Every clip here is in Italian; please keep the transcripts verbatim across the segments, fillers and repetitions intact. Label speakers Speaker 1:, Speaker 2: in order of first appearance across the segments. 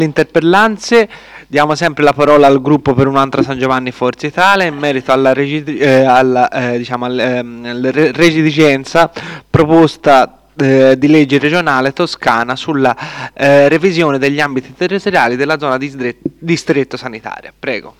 Speaker 1: interpellanze. Diamo sempre la parola al gruppo per un'altra San Giovanni Forza Italia in merito alla, regi- eh, alla, eh, diciamo, al, ehm, alla re- residenza proposta eh, di legge regionale toscana sulla eh, revisione degli ambiti territoriali della zona di distretto, distretto sanitaria. Prego.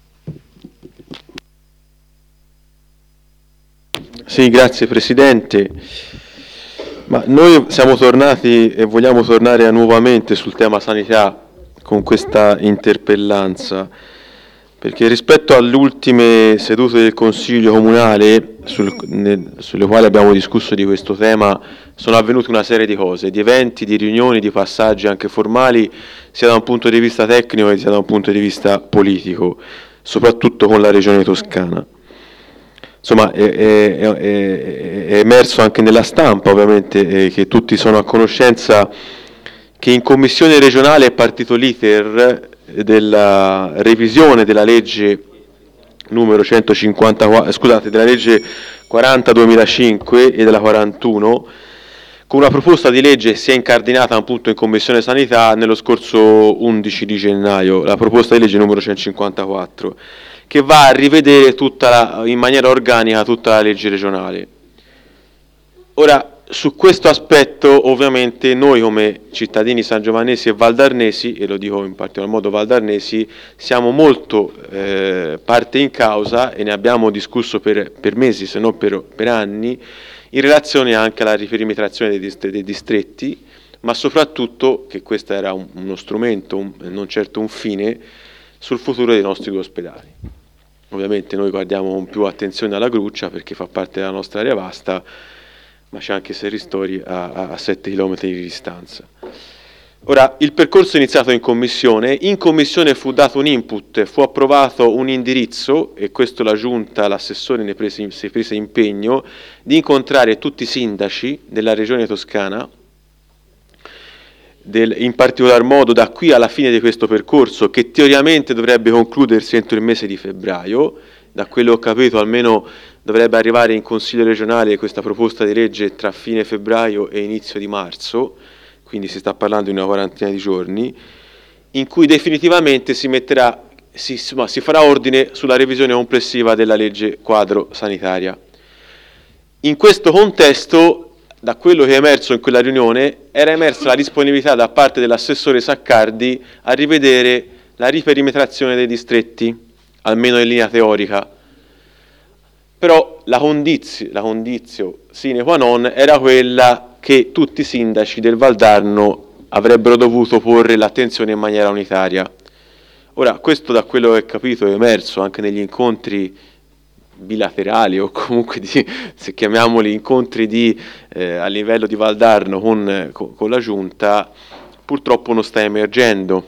Speaker 2: Sì, grazie Presidente. Ma noi siamo tornati e vogliamo tornare nuovamente sul tema sanità con questa interpellanza, perché rispetto alle ultime sedute del Consiglio Comunale sul, ne, sulle quali abbiamo discusso di questo tema sono avvenute una serie di cose, di eventi, di riunioni, di passaggi anche formali, sia da un punto di vista tecnico che sia da un punto di vista politico, soprattutto con la Regione Toscana. Insomma, è, è, è, è emerso anche nella stampa, ovviamente, eh, che tutti sono a conoscenza che in commissione regionale è partito l'iter della revisione della legge numero centocinquantaquattro, scusate, della legge quaranta duemilacinque e della quarantuno, con una proposta di legge si è incardinata appunto in Commissione Sanità nello scorso undici di gennaio, la proposta di legge numero centocinquantaquattro, che va a rivedere tutta la, in maniera organica tutta la legge regionale. Ora, su questo aspetto ovviamente noi come cittadini sangiovannesi e valdarnesi, e lo dico in particolar modo valdarnesi, siamo molto eh, parte in causa e ne abbiamo discusso per, per mesi, se non per, per anni, in relazione anche alla riperimetrazione dei, dist- dei distretti, ma soprattutto, che questo era un, uno strumento, un, non certo un fine, sul futuro dei nostri due ospedali. Ovviamente noi guardiamo con più attenzione alla Gruccia perché fa parte della nostra area vasta, ma c'è anche Serristori a, a, a sette chilometri di distanza. Ora, il percorso è iniziato in commissione, in commissione fu dato un input, fu approvato un indirizzo, e questo la Giunta, l'assessore ne prese, si prese impegno, di incontrare tutti i sindaci della regione toscana, del, in particolar modo da qui alla fine di questo percorso, che teoricamente dovrebbe concludersi entro il mese di febbraio. Da quello che ho capito almeno dovrebbe arrivare in Consiglio regionale questa proposta di legge tra fine febbraio e inizio di marzo, quindi si sta parlando di una quarantina di giorni, in cui definitivamente si metterà, si, insomma, si farà ordine sulla revisione complessiva della legge quadro sanitaria. In questo contesto, da quello che è emerso in quella riunione, era emersa la disponibilità da parte dell'assessore Saccardi a rivedere la riperimetrazione dei distretti, almeno in linea teorica. Però la condizio, la condizio sine qua non era quella che tutti i sindaci del Valdarno avrebbero dovuto porre l'attenzione in maniera unitaria. Ora, questo da quello che ho capito è emerso anche negli incontri bilaterali o comunque di, se chiamiamoli incontri di, eh, a livello di Valdarno con, con, con la Giunta, purtroppo non sta emergendo.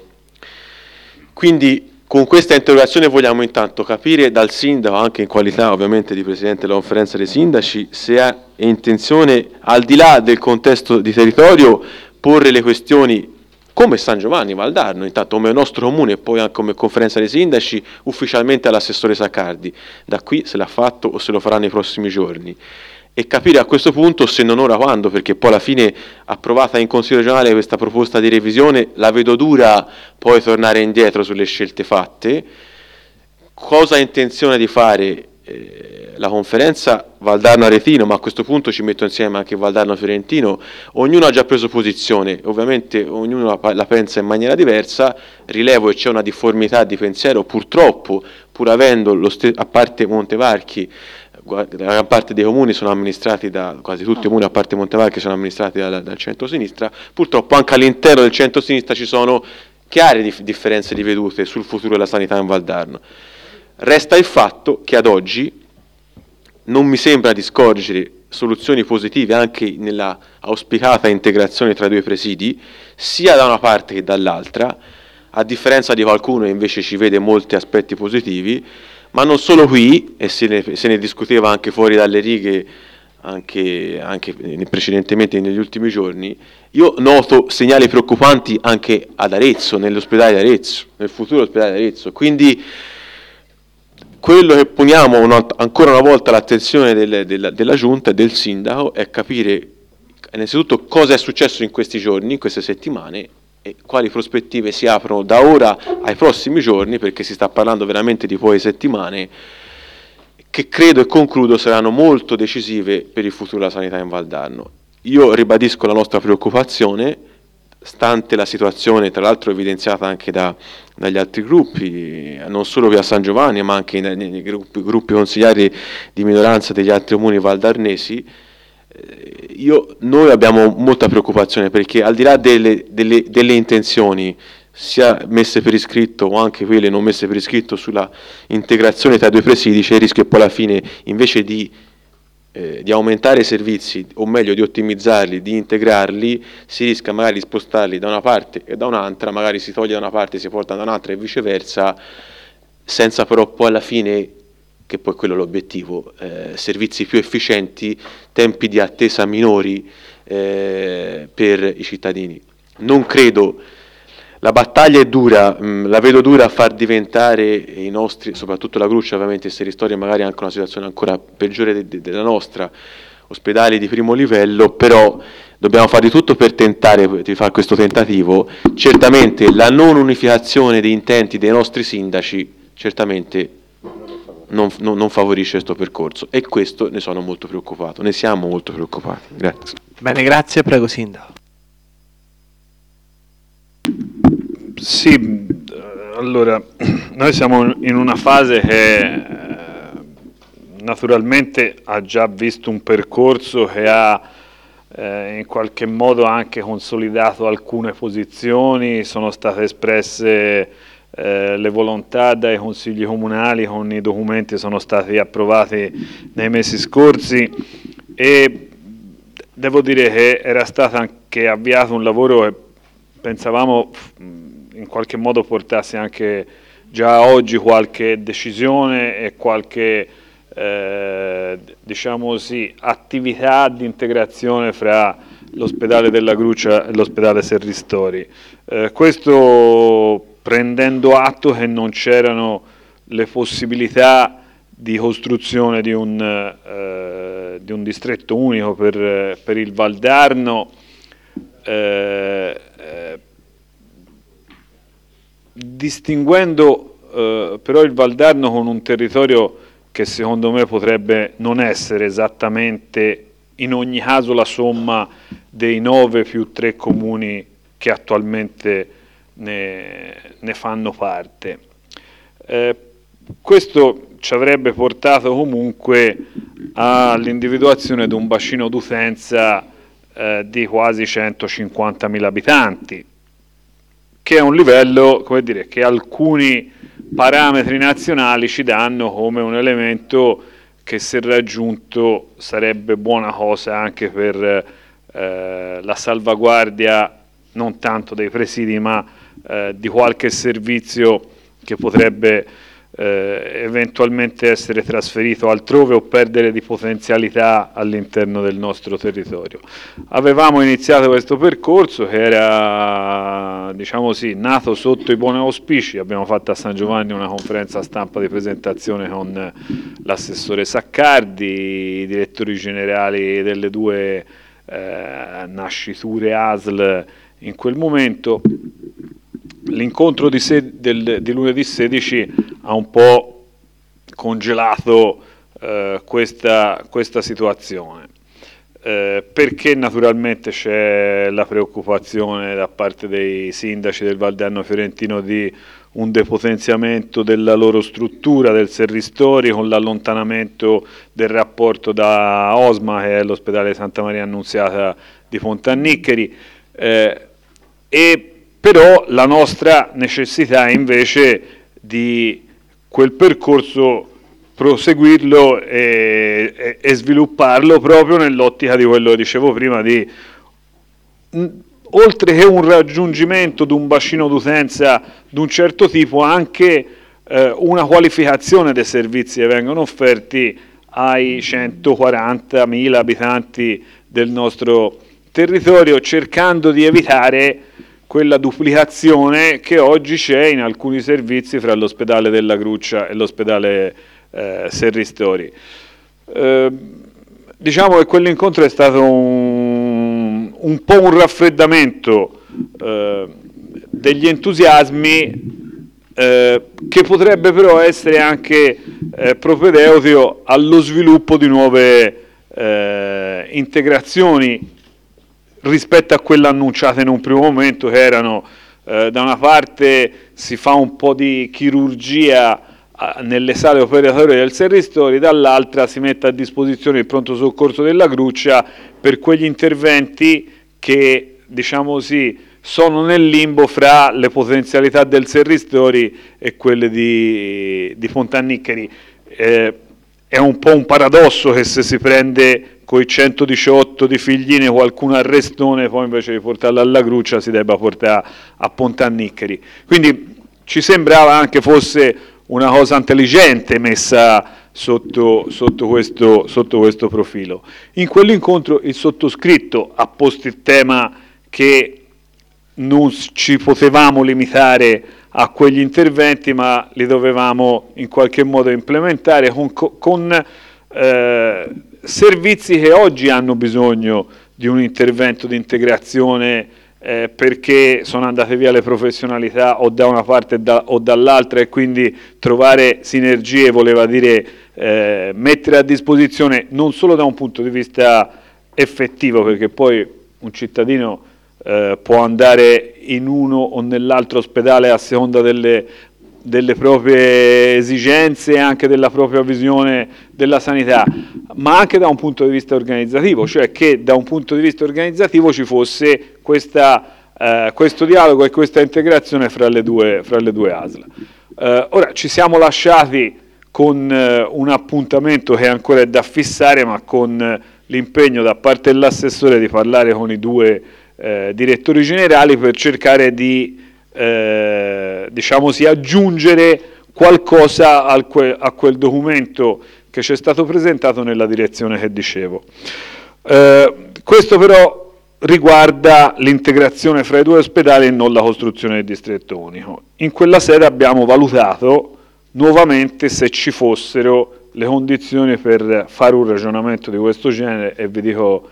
Speaker 2: Quindi con questa interrogazione vogliamo intanto capire dal sindaco, anche in qualità ovviamente di Presidente della Conferenza dei Sindaci, se ha intenzione, al di là del contesto di territorio, porre le questioni come San Giovanni Valdarno, intanto come nostro comune e poi anche come Conferenza dei Sindaci, ufficialmente all'assessore Saccardi. Da qui se l'ha fatto o se lo farà nei prossimi giorni. E capire a questo punto, se non ora quando, perché poi alla fine approvata in Consiglio regionale questa proposta di revisione, la vedo dura poi tornare indietro sulle scelte fatte. Cosa ha intenzione di fare eh, la conferenza Valdarno-Aretino, ma a questo punto ci metto insieme anche Valdarno-Fiorentino, ognuno ha già preso posizione, ovviamente ognuno la, la pensa in maniera diversa, rilevo che c'è una difformità di pensiero purtroppo, pur avendo, lo st- a parte Montevarchi, la gran parte dei comuni sono amministrati da, quasi tutti i comuni a parte Montevarchi sono amministrati dal, dal centro-sinistra, purtroppo anche all'interno del centro-sinistra ci sono chiare dif- differenze di vedute sul futuro della sanità in Valdarno. Resta il fatto che ad oggi non mi sembra di scorgere soluzioni positive anche nella auspicata integrazione tra i due presidi, sia da una parte che dall'altra, a differenza di qualcuno che invece ci vede molti aspetti positivi. Ma non solo qui, e se ne, se ne discuteva anche fuori dalle righe, anche, anche precedentemente negli ultimi giorni, io noto segnali preoccupanti anche ad Arezzo, nell'ospedale di Arezzo, nel futuro ospedale di Arezzo. Quindi quello che poniamo una, ancora una volta l'attenzione del, del, della Giunta e del Sindaco è capire innanzitutto cosa è successo in questi giorni, in queste settimane, e quali prospettive si aprono da ora ai prossimi giorni, perché si sta parlando veramente di poche settimane, che credo e concludo saranno molto decisive per il futuro della sanità in Valdarno. Io ribadisco la nostra preoccupazione, stante la situazione, tra l'altro evidenziata anche da, dagli altri gruppi, non solo qui a San Giovanni, ma anche nei, nei gruppi, gruppi consigliari di minoranza degli altri comuni valdarnesi. Eh, io, noi abbiamo molta preoccupazione, perché al di là delle, delle, delle intenzioni, sia messe per iscritto o anche quelle non messe per iscritto sulla integrazione tra i due presidi, c'è il rischio che poi alla fine, invece di Eh, di aumentare i servizi, o meglio di ottimizzarli, di integrarli, si rischia magari di spostarli da una parte e da un'altra, magari si toglie da una parte e si porta da un'altra e viceversa, senza però poi alla fine, che poi quello è l'obiettivo, eh, servizi più efficienti, tempi di attesa minori eh, per i cittadini. Non credo. La battaglia è dura, mh, la vedo dura a far diventare i nostri, soprattutto la Gruccia, ovviamente, se ristoria magari anche una situazione ancora peggiore de- de- della nostra, ospedali di primo livello, però dobbiamo fare di tutto per tentare di fare questo tentativo. Certamente la non unificazione di intenti dei nostri sindaci certamente non, non, non favorisce questo percorso, e questo ne sono molto preoccupato, ne siamo molto preoccupati. Grazie.
Speaker 1: Bene, grazie, prego Sindaco.
Speaker 3: Sì, allora, noi siamo in una fase che eh, naturalmente ha già visto un percorso che ha eh, in qualche modo anche consolidato alcune posizioni, sono state espresse eh, le volontà dai consigli comunali, con i documenti sono stati approvati nei mesi scorsi, e devo dire che era stato anche avviato un lavoro che pensavamo in qualche modo portasse anche già oggi qualche decisione e qualche eh, diciamo così, attività di integrazione fra l'ospedale della Gruccia e l'ospedale Serristori. Eh, questo prendendo atto che non c'erano le possibilità di costruzione di un, eh, di un distretto unico per, per il Valdarno, eh, eh, distinguendo eh, però il Valdarno con un territorio che secondo me potrebbe non essere esattamente in ogni caso la somma dei nove più tre comuni che attualmente ne, ne fanno parte. Eh, questo ci avrebbe portato comunque all'individuazione di un bacino d'utenza eh, di quasi centocinquantamila abitanti, che è un livello, come dire, che alcuni parametri nazionali ci danno come un elemento che, se raggiunto, sarebbe buona cosa anche per eh, la salvaguardia non tanto dei presidi ma eh, di qualche servizio che potrebbe eh, eventualmente essere trasferito altrove o perdere di potenzialità all'interno del nostro territorio. Avevamo iniziato questo percorso che era, diciamo così, nato sotto i buoni auspici. Abbiamo fatto a San Giovanni una conferenza stampa di presentazione con l'assessore Saccardi, i direttori generali delle due eh, nasciture A S L in quel momento. L'incontro di, del, di lunedì sedici ha un po' congelato eh, questa, questa situazione, eh, perché naturalmente c'è la preoccupazione da parte dei sindaci del Valdarno Fiorentino di un depotenziamento della loro struttura, del Serristori, con l'allontanamento del rapporto da Osma, che è l'ospedale Santa Maria Annunziata di Pontanniccheri, eh, e però la nostra necessità è invece di quel percorso proseguirlo e, e, e svilupparlo proprio nell'ottica di quello che dicevo prima, di mh, oltre che un raggiungimento di un bacino d'utenza di un certo tipo, anche eh, una qualificazione dei servizi che vengono offerti ai centoquarantamila abitanti del nostro territorio, cercando di evitare quella duplicazione che oggi c'è in alcuni servizi fra l'ospedale della Gruccia e l'ospedale eh, Serristori. Eh, diciamo che quell'incontro è stato un, un po' un raffreddamento eh, degli entusiasmi eh, che potrebbe però essere anche eh, propedeutico allo sviluppo di nuove eh, integrazioni rispetto a quelle annunciate in un primo momento, che erano eh, da una parte si fa un po' di chirurgia a, nelle sale operatorie del Serristori, dall'altra si mette a disposizione il pronto soccorso della Gruccia per quegli interventi che, diciamo così, sono nel limbo fra le potenzialità del Serristori e quelle di, di Pontanniccheri. Eh, è un po' un paradosso che se si prende con i centodiciotto di Figline qualcuno arrestone, poi invece di portarlo alla Gruccia si debba portare a Pontanniccheri. Quindi ci sembrava anche fosse una cosa intelligente messa sotto, sotto, questo, sotto questo profilo. In quell'incontro il sottoscritto ha posto il tema che non ci potevamo limitare a quegli interventi, ma li dovevamo in qualche modo implementare con, con eh, servizi che oggi hanno bisogno di un intervento di integrazione eh, perché sono andate via le professionalità o da una parte da, o dall'altra, e quindi trovare sinergie voleva dire eh, mettere a disposizione non solo da un punto di vista effettivo, perché poi un cittadino eh, può andare in uno o nell'altro ospedale a seconda delle delle proprie esigenze e anche della propria visione della sanità, ma anche da un punto di vista organizzativo, cioè che da un punto di vista organizzativo ci fosse questa, eh, questo dialogo e questa integrazione fra le due, fra le due A S L. Eh, ora ci siamo lasciati con eh, un appuntamento che ancora è da fissare, ma con eh, l'impegno da parte dell'assessore di parlare con i due eh, direttori generali per cercare di Eh, diciamo sì, aggiungere qualcosa al que a quel documento che ci è stato presentato nella direzione che dicevo. Eh, questo però riguarda l'integrazione fra i due ospedali e non la costruzione del distretto unico. In quella sede abbiamo valutato nuovamente se ci fossero le condizioni per fare un ragionamento di questo genere, e vi dico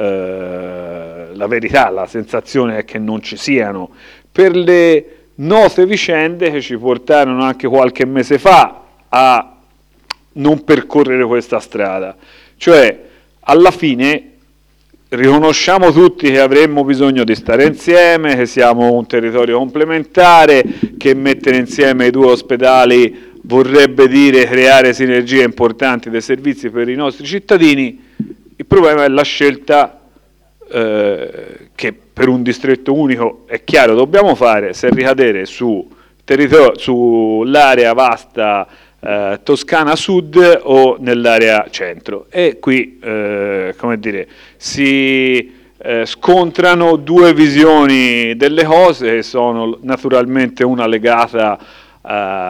Speaker 3: eh, la verità, la sensazione è che non ci siano, per le note vicende che ci portarono anche qualche mese fa a non percorrere questa strada. Cioè, alla fine riconosciamo tutti che avremmo bisogno di stare insieme, che siamo un territorio complementare, che mettere insieme i due ospedali vorrebbe dire creare sinergie importanti dei servizi per i nostri cittadini. Il problema è la scelta eh, che per un distretto unico è chiaro dobbiamo fare, se ricadere su sull'area vasta eh, Toscana Sud o nell'area centro. E qui eh, come dire, si eh, scontrano due visioni delle cose, che sono naturalmente una legata Uh,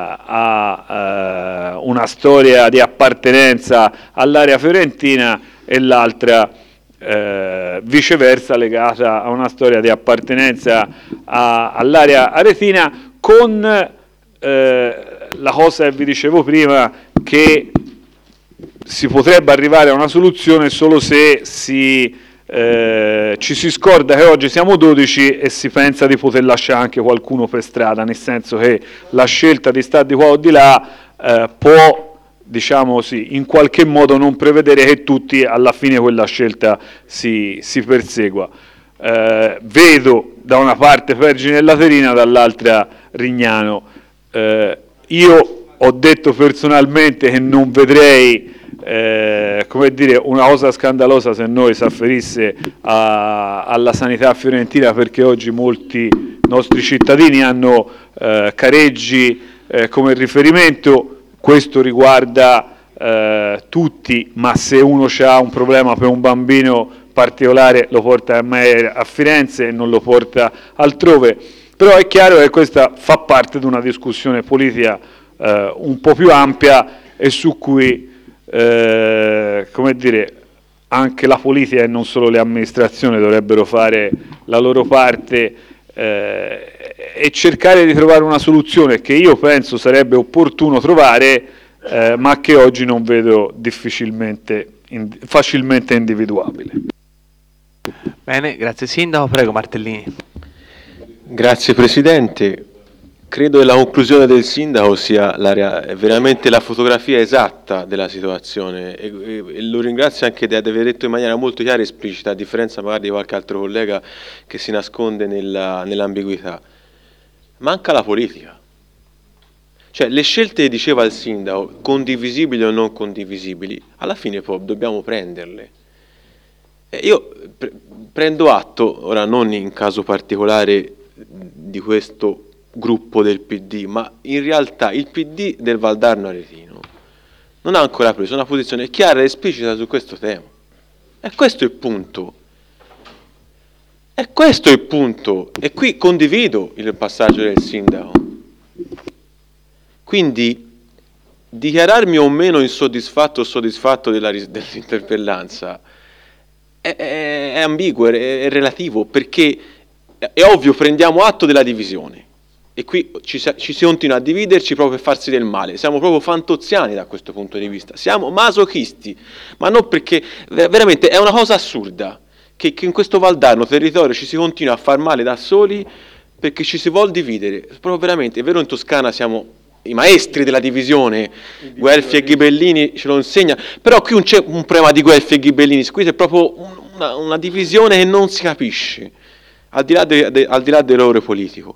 Speaker 3: a uh, una storia di appartenenza all'area fiorentina e l'altra uh, viceversa legata a una storia di appartenenza all'area aretina, con uh, la cosa che vi dicevo prima, che si potrebbe arrivare a una soluzione solo se si Eh, ci si scorda che oggi siamo dodici e si pensa di poter lasciare anche qualcuno per strada, nel senso che la scelta di stare di qua o di là eh, può, diciamo sì, in qualche modo non prevedere che tutti alla fine quella scelta si, si persegua. Eh, vedo da una parte Vergine e Laterina, dall'altra Rignano. Eh, io ho detto personalmente che non vedrei Eh, come dire, una cosa scandalosa se noi si afferisse a, alla sanità fiorentina, perché oggi molti nostri cittadini hanno eh, Careggi eh, come riferimento. Questo riguarda eh, tutti, ma se uno ha un problema per un bambino particolare lo porta a, me, a Firenze e non lo porta altrove. Però è chiaro che questa fa parte di una discussione politica eh, un po' più ampia, e su cui Eh, come dire, anche la politica e non solo le amministrazioni dovrebbero fare la loro parte eh, e cercare di trovare una soluzione che io penso sarebbe opportuno trovare, eh, ma che oggi non vedo difficilmente in, facilmente individuabile.
Speaker 1: Bene, grazie Sindaco. Prego Martellini.
Speaker 2: Grazie Presidente. Credo che la conclusione del Sindaco sia la rea- veramente la fotografia esatta della situazione e, e- e lo ringrazio anche di aver detto in maniera molto chiara e esplicita, a differenza magari di qualche altro collega che si nasconde nella- nell'ambiguità. Manca la politica. Cioè le scelte, diceva il Sindaco, condivisibili o non condivisibili, alla fine poi dobbiamo prenderle. E io pre- prendo atto, ora non in caso particolare di questo gruppo del P D, ma in realtà il P D del Valdarno Aretino non ha ancora preso una posizione chiara e esplicita su questo tema. E questo è il punto. E questo è il punto. E qui condivido il passaggio del Sindaco. Quindi dichiararmi o meno insoddisfatto o soddisfatto della, dell'interpellanza è, è, è ambiguo, è, è relativo, perché è, è ovvio, prendiamo atto della divisione. E qui ci, ci si continua a dividerci proprio per farsi del male. Siamo proprio fantoziani da questo punto di vista. Siamo masochisti, ma non perché veramente è una cosa assurda che, che in questo Valdarno territorio ci si continua a far male da soli perché ci si vuol dividere. Proprio veramente, è vero, in Toscana siamo i maestri della divisione, Guelfi e Ghibellini ce lo insegna, però qui non c'è un problema di Guelfi e Ghibellini, qui c'è proprio una, una divisione che non si capisce, al di là, de, de, al di là del loro politico.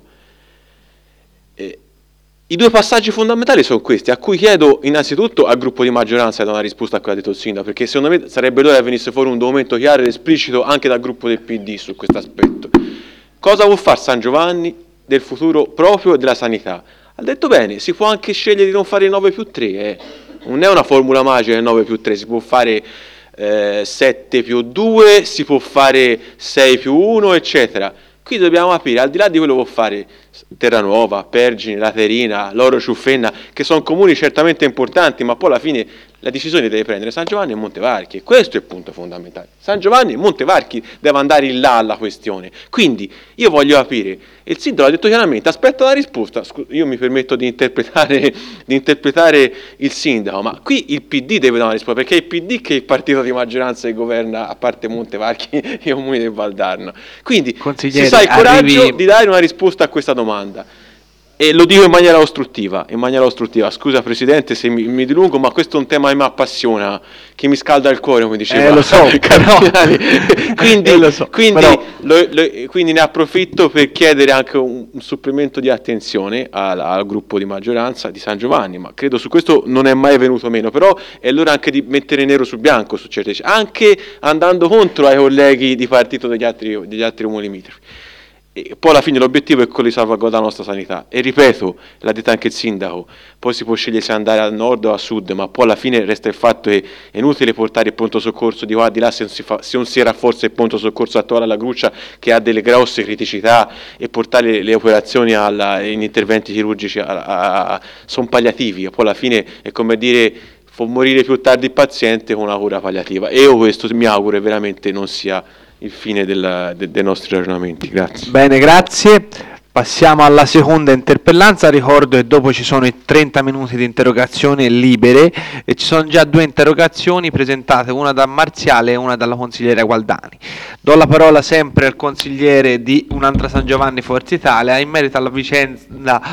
Speaker 2: Eh, I due passaggi fondamentali sono questi, a cui chiedo innanzitutto al gruppo di maggioranza di dare una risposta a quello che ha detto il Sindaco, perché secondo me sarebbe l'ora che venisse fuori un documento chiaro ed esplicito anche dal gruppo del P D su questo aspetto. Cosa vuol fare San Giovanni del futuro proprio della sanità? Ha detto bene, si può anche scegliere di non fare il nove più tre, eh. Non è una formula magica il nove più tre, si può fare eh, sette più due, si può fare sei più uno, eccetera. Qui dobbiamo capire, al di là di quello che può fare Terranuova, Pergine, Laterina, Loro Ciuffenna, che sono comuni certamente importanti, ma poi alla fine la decisione deve prendere San Giovanni e Montevarchi, e questo è il punto fondamentale. San Giovanni e Montevarchi deve andare in là alla questione. Quindi io voglio capire, il Sindaco ha detto chiaramente, aspetta la risposta, Scu- io mi permetto di interpretare, di interpretare il Sindaco, ma qui il P D deve dare una risposta, perché è il P D che è il partito di maggioranza che governa, a parte Montevarchi e i comuni del Valdarno. Quindi si sa il coraggio
Speaker 1: arrivi...
Speaker 2: di dare una risposta a questa domanda. E lo dico in maniera ostruttiva, in maniera ostruttiva. Scusa Presidente se mi, mi dilungo, ma questo è un tema che mi appassiona, che mi scalda il cuore, come diceva
Speaker 1: eh, lo so,
Speaker 2: Cardinali. Quindi,
Speaker 1: eh, lo so,
Speaker 2: quindi,
Speaker 1: però...
Speaker 2: lo, lo, quindi ne approfitto per chiedere anche un, un supplemento di attenzione al, al gruppo di maggioranza di San Giovanni, ma credo su questo non è mai venuto meno, però è l'ora anche di mettere nero su bianco su certe, anche andando contro ai colleghi di partito degli altri, degli altri comuni limitrofi. E poi alla fine l'obiettivo è quello di salvaguardare la nostra sanità, e ripeto, l'ha detto anche il Sindaco, poi si può scegliere se andare al nord o a sud, ma poi alla fine resta il fatto che è inutile portare il pronto soccorso di qua di là se non si, fa, se non si rafforza il pronto soccorso attuale alla Gruccia, che ha delle grosse criticità, e portare le, le operazioni alla, in interventi chirurgici sono palliativi, e poi alla fine è come dire fa morire più tardi il paziente con una cura palliativa, e io questo mi auguro veramente non sia il fine della, de, dei nostri ragionamenti. Grazie.
Speaker 1: Bene, grazie. Passiamo alla seconda interpellanza. Ricordo che dopo ci sono i trenta minuti di interrogazione libere e ci sono già due interrogazioni presentate, una da Marziale e una dalla consigliera Gualdani. Do la parola sempre al consigliere di Un'altra San Giovanni Forza Italia in merito alla vicenda